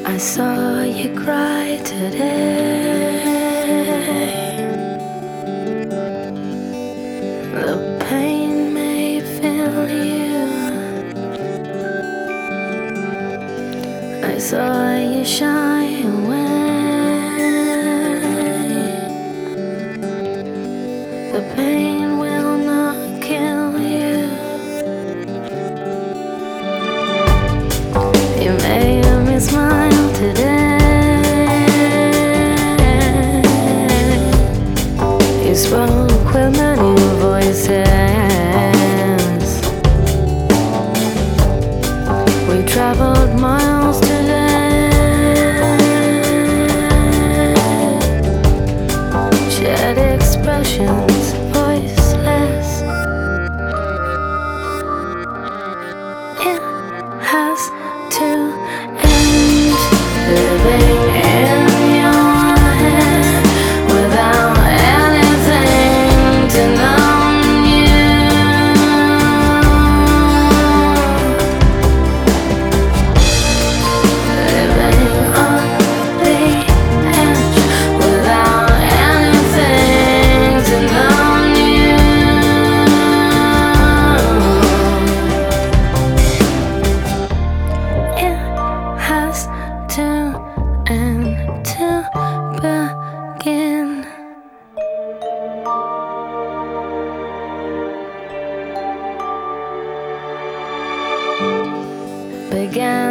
I saw you cry today. The pain may fill you. I saw you shy away. The pain will not kill you. You made me smile today. You spoke with many voices. We traveled miles today. Shared expressions, voiceless. It has to end. Living in your head without anything to numb you. Living on the edge without anything to numb you. It has to end to begin. Began